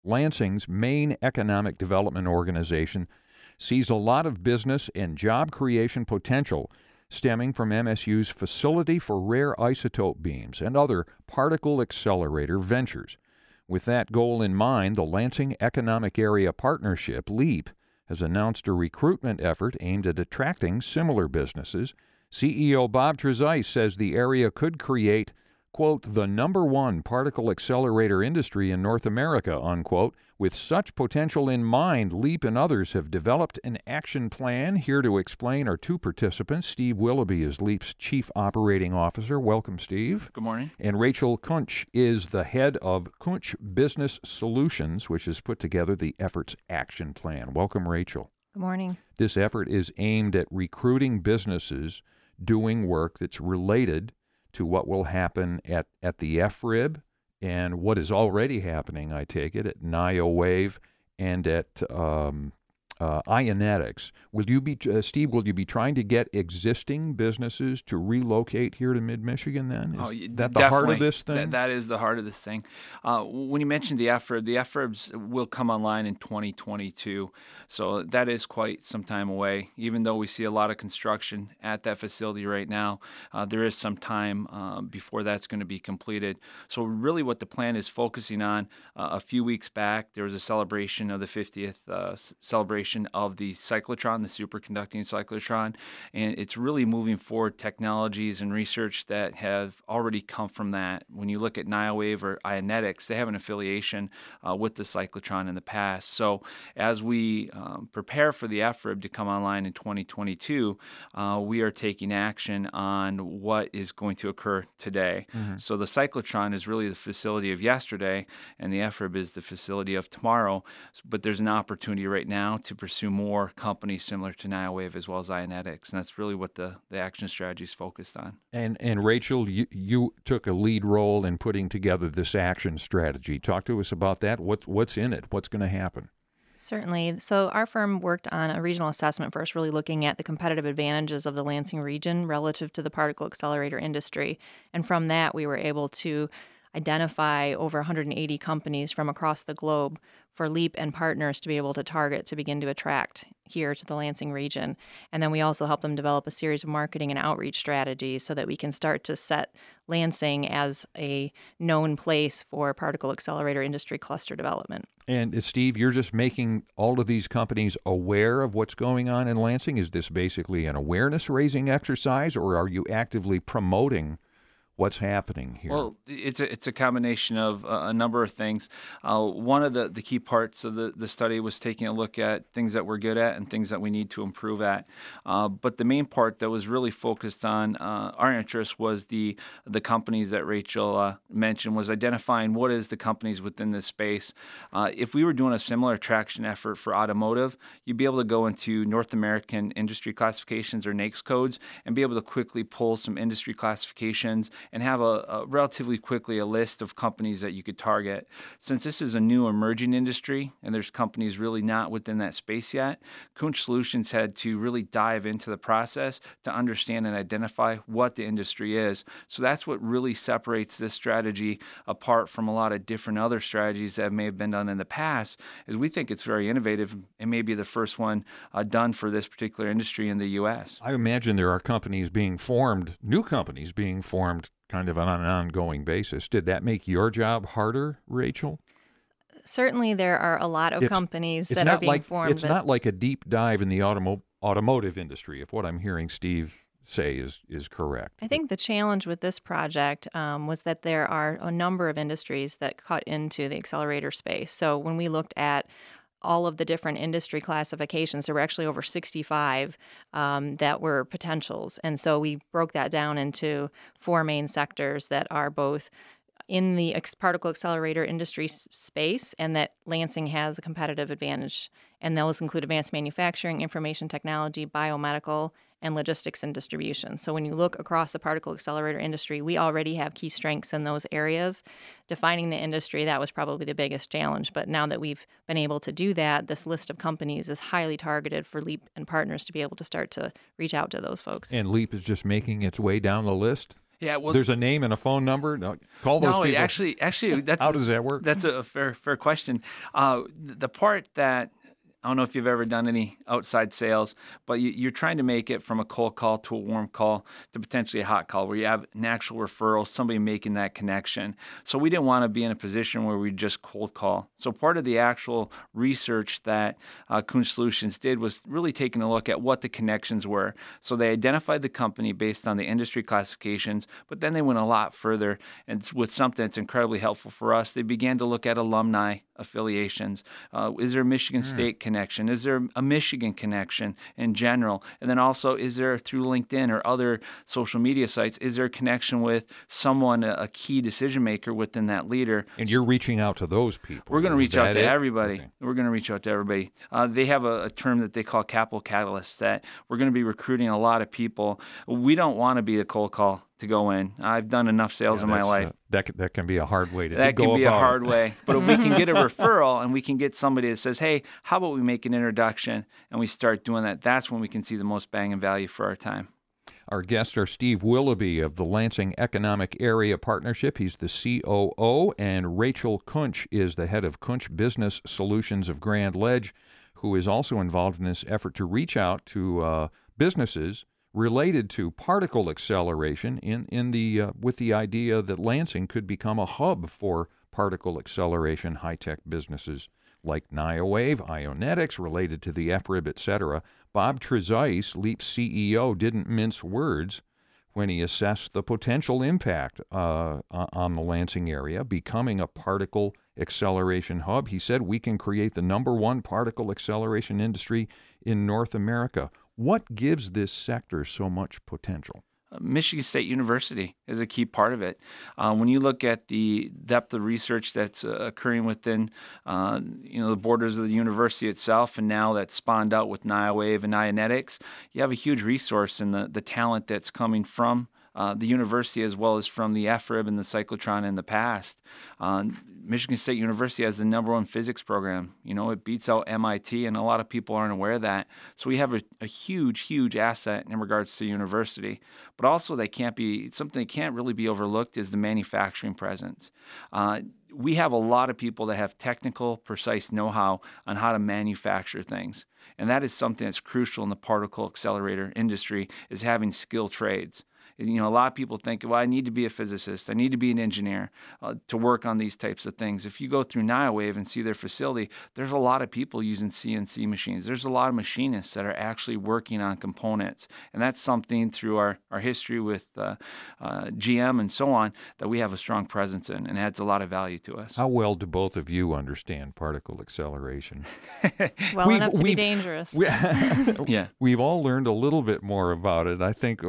Lansing's main economic development organization, sees a lot of business and job creation potential stemming from MSU's facility for rare isotope beams and other particle accelerator ventures. With that goal in mind, the Lansing Economic Area Partnership, LEAP, has announced a recruitment effort aimed at attracting similar businesses. CEO Bob Trezise says the area could create, quote, the number one particle accelerator industry in North America, unquote. With such potential in mind, LEAP and others have developed an action plan. Here to explain are two participants. Steve Willoughby is LEAP's Chief Operating Officer. Welcome, Steve. Good morning. And Rachel Kunch is the head of Kunch Business Solutions, which has put together the effort's action plan. Welcome, Rachel. Good morning. This effort is aimed at recruiting businesses doing work that's related to what will happen at the FRIB and what is already happening, I take it, at NIOWAVE and at Ionetics. Will you be, Steve, will you be trying to get existing businesses to relocate here to mid-Michigan then? Is that the heart of this thing? That is the heart of this thing. When you mentioned the FRIBs will come online in 2022, so that is quite some time away. Even though we see a lot of construction at that facility right now, there is some time before that's going to be completed. So really what the plan is focusing on, a few weeks back, there was a celebration of the 50th celebration of the cyclotron, the superconducting cyclotron, and it's really moving forward technologies and research that have already come from that. When you look at NIOWAVE or Ionetics, they have an affiliation with the cyclotron in the past. So as we prepare for the FRIB to come online in 2022, we are taking action on what is going to occur today. Mm-hmm. So the cyclotron is really the facility of yesterday, and the FRIB is the facility of tomorrow. But there's an opportunity right now to pursue more companies similar to NIOWAVE as well as Ionetics, and that's really what the action strategy is focused on. And Rachel, you took a lead role in putting together this action strategy. Talk to us about that. What's in it? What's going to happen? Certainly. So our firm worked on a regional assessment first, really looking at the competitive advantages of the Lansing region relative to the particle accelerator industry. And from that, we were able to identify over 180 companies from across the globe for LEAP and partners to be able to target to begin to attract here to the Lansing region. And then we also help them develop a series of marketing and outreach strategies so that we can start to set Lansing as a known place for particle accelerator industry cluster development. And Steve, you're just making all of these companies aware of what's going on in Lansing? Is this basically an awareness-raising exercise, or are you actively promoting what's happening here? Well, it's a combination of a number of things. One of the key parts of the study was taking a look at things that we're good at and things that we need to improve at. But the main part that was really focused on our interest was the companies that Rachel mentioned, was identifying what is the companies within this space. If we were doing a similar attraction effort for automotive, you'd be able to go into North American industry classifications or NAICS codes and be able to quickly pull some industry classifications and have a relatively quickly a list of companies that you could target. Since this is a new emerging industry and there's companies really not within that space yet, Kunch Solutions had to really dive into the process to understand and identify what the industry is. So that's what really separates this strategy apart from a lot of different other strategies that may have been done in the past, is we think it's very innovative and maybe the first one done for this particular industry in the U.S. I imagine there are companies being formed, new companies being formed kind of on an ongoing basis. Did that make your job harder, Rachel? Certainly there are a lot of companies that are being formed. It's not like a deep dive in the automotive industry, if what I'm hearing Steve say is correct. I think the challenge with this project was that there are a number of industries that cut into the accelerator space. So when we looked at all of the different industry classifications, there were actually over 65 that were potentials. And so we broke that down into four main sectors that are both in the particle accelerator industry space and that Lansing has a competitive advantage. And those include advanced manufacturing, information technology, biomedical, and logistics and distribution. So when you look across the particle accelerator industry, we already have key strengths in those areas. Defining the industry, that was probably the biggest challenge. But now that we've been able to do that, this list of companies is highly targeted for LEAP and partners to be able to start to reach out to those folks. And LEAP is just making its way down the list? Yeah, well, There's a name and a phone number. No, call those no, people. actually, that's How does that work? That's a fair question. The part that I don't know if you've ever done any outside sales, but you're trying to make it from a cold call to a warm call to potentially a hot call where you have an actual referral, somebody making that connection. So we didn't want to be in a position where we just cold call. So part of the actual research that Kunz Solutions did was really taking a look at what the connections were. So they identified the company based on the industry classifications, but then they went a lot further. And with something that's incredibly helpful for us, they began to look at alumni affiliations. Is there a Michigan State connection? Is there a Michigan connection in general? And then also, is there through LinkedIn or other social media sites, is there a connection with someone, a key decision maker within that leader? And you're reaching out to those people. We're going to reach out to everybody. Okay. We're going to reach out to everybody. They have a term that they call capital catalysts, that we're going to be recruiting a lot of people. We don't want to be a cold call to go in. I've done enough sales in my life. That can be a hard way to go That can be a hard it. way. But if we can get a referral and we can get somebody that says, hey, how about we make an introduction, and we start doing that, that's when we can see the most bang and value for our time. Our guests are Steve Willoughby of the Lansing Economic Area Partnership. He's the COO, and Rachel Kunch is the head of Kunch Business Solutions of Grand Ledge, who is also involved in this effort to reach out to businesses related to particle acceleration with the idea that Lansing could become a hub for particle acceleration high-tech businesses like Niowave, Ionetics, related to the FRIB, etc. Bob Trezise, LEAP's CEO, didn't mince words when he assessed the potential impact on the Lansing area becoming a particle acceleration hub. He said we can create the #1 particle acceleration industry in North America. What gives this sector so much potential? Michigan State University is a key part of it. When you look at the depth of research that's occurring within, the borders of the university itself, and now that's spawned out with Niowave and Ionetics, you have a huge resource in the talent that's coming from the university as well as from the FRIB and the cyclotron in the past. Michigan State University has the #1 physics program. It beats out MIT, and a lot of people aren't aware of that. So we have a huge asset in regards to university. But also something that can't really be overlooked is the manufacturing presence. We have a lot of people that have technical, precise know-how on how to manufacture things. And that is something that's crucial in the particle accelerator industry, is having skilled trades. A lot of people think, well, I need to be a physicist, I need to be an engineer to work on these types of things. If you go through Niowave and see their facility, there's a lot of people using CNC machines. There's a lot of machinists that are actually working on components. And that's something through our history with GM and so on that we have a strong presence in, and adds a lot of value to us. How well do both of you understand particle acceleration? Well enough to be dangerous. Yeah. We've all learned a little bit more about it. I think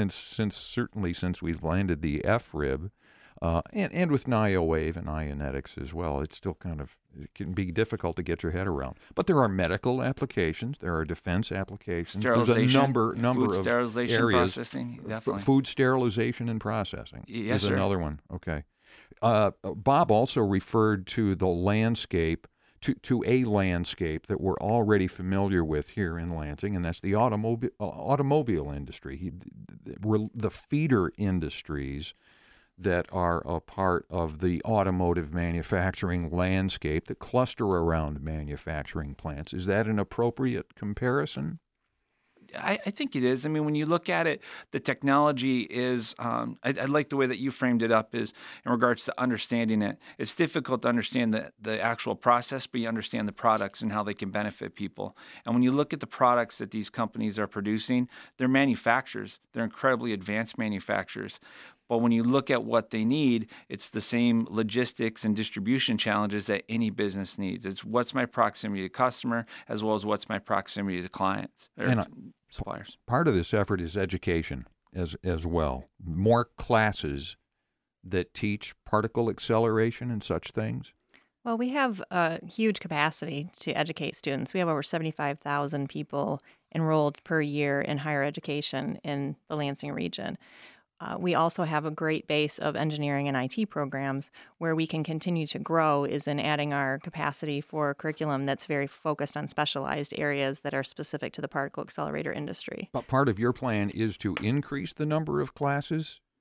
since we've landed the FRIB, and with Niowave and Ionetics as well, it can be difficult to get your head around. But there are medical applications, there are defense applications. There's a number food of sterilization, areas. Processing, definitely. Food sterilization and processing Yes, is sir. another one. Okay. Bob also referred to the landscape, to a landscape that we're already familiar with here in Lansing, and that's the automobile industry. The feeder industries that are a part of the automotive manufacturing landscape that cluster around manufacturing plants. Is that an appropriate comparison? I think it is. I mean, when you look at it, the technology is, I like the way that you framed it up, is in regards to understanding it. It's difficult to understand the actual process, but you understand the products and how they can benefit people. And when you look at the products that these companies are producing, they're manufacturers. They're incredibly advanced manufacturers. But when you look at what they need, it's the same logistics and distribution challenges that any business needs. It's what's my proximity to customer, as well as what's my proximity to clients or suppliers. Part of this effort is education as well. More classes that teach particle acceleration and such things. Well, we have a huge capacity to educate students. We have over 75,000 people enrolled per year in higher education in the Lansing region. We also have a great base of engineering and IT programs. Where we can continue to grow is in adding our capacity for curriculum that's very focused on specialized areas that are specific to the particle accelerator industry. But part of your plan is to increase the number of classes?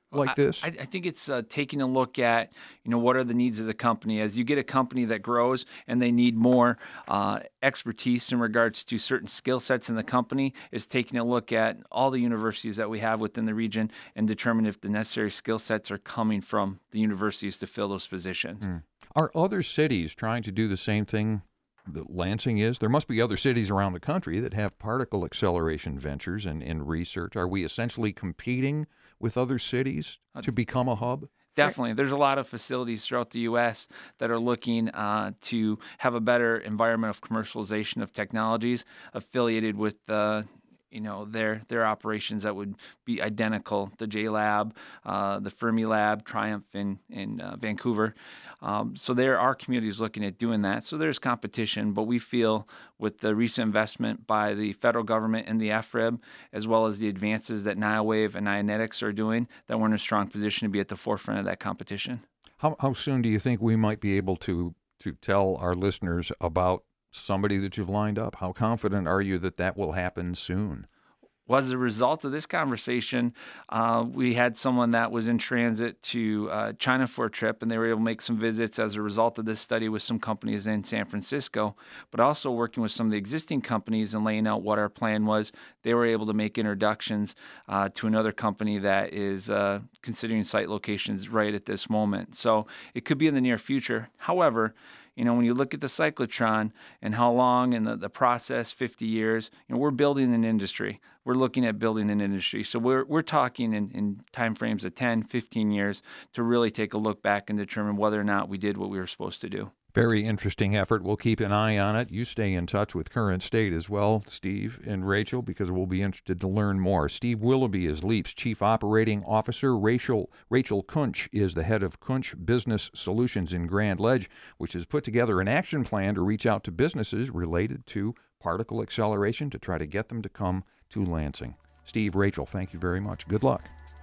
like this? I think it's taking a look at, what are the needs of the company. As you get a company that grows and they need more expertise in regards to certain skill sets in the company, is taking a look at all the universities that we have within the region and determine if the necessary skill sets are coming from the universities to fill those positions. Are other cities trying to do the same thing that Lansing is? There must be other cities around the country that have particle acceleration ventures and research. Are we essentially competing with other cities to become a hub? Definitely. There's a lot of facilities throughout the U.S. that are looking to have a better environment of commercialization of technologies affiliated with their operations that would be identical. The JLab, the Fermilab, Triumph in Vancouver. So there are communities looking at doing that. So there's competition, but we feel with the recent investment by the federal government and the FRIB, as well as the advances that NIOWAVE and Ionetics are doing, that we're in a strong position to be at the forefront of that competition. How soon do you think we might be able to tell our listeners about somebody that you've lined up? How confident are you that will happen soon? Well, as a result of this conversation, we had someone that was in transit to China for a trip, and they were able to make some visits as a result of this study with some companies in San Francisco, but also working with some of the existing companies and laying out what our plan was. They were able to make introductions to another company that is considering site locations right at this moment. So it could be in the near future. However, when you look at the cyclotron and how long and the process, 50 years, we're building an industry. We're looking at building an industry. So we're talking in timeframes of 10, 15 years to really take a look back and determine whether or not we did what we were supposed to do. Very interesting effort. We'll keep an eye on it. You stay in touch with Current State as well, Steve and Rachel, because we'll be interested to learn more. Steve Willoughby is LEAP's Chief Operating Officer. Rachel Kunch is the head of Kunch Business Solutions in Grand Ledge, which has put together an action plan to reach out to businesses related to particle acceleration to try to get them to come to Lansing. Steve, Rachel, thank you very much. Good luck.